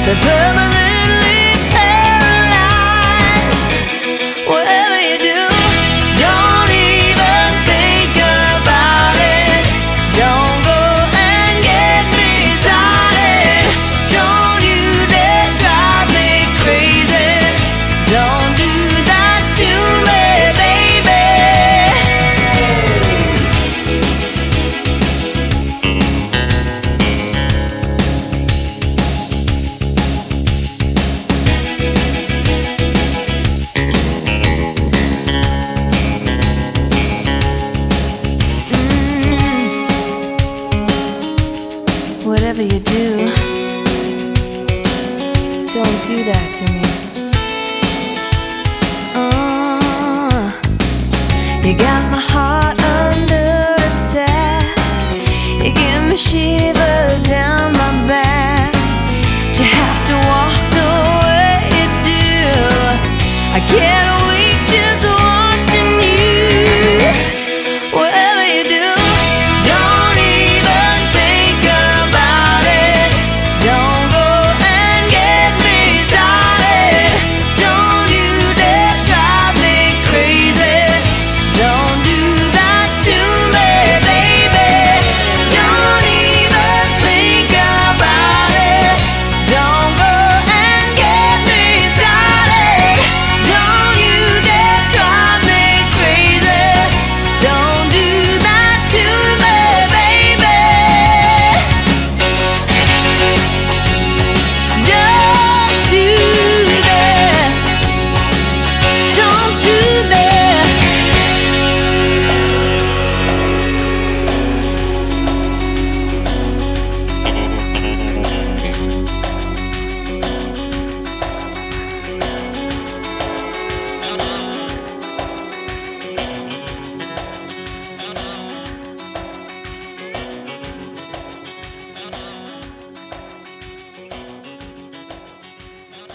They're permanently paralyzed. Whatever you do, don't even think about it. Don't go and get me started. Don't you dare drive me crazy. Don't do that to me, baby. Whatever you do, don't do that to me. You got my heart under attack. You give me shivers.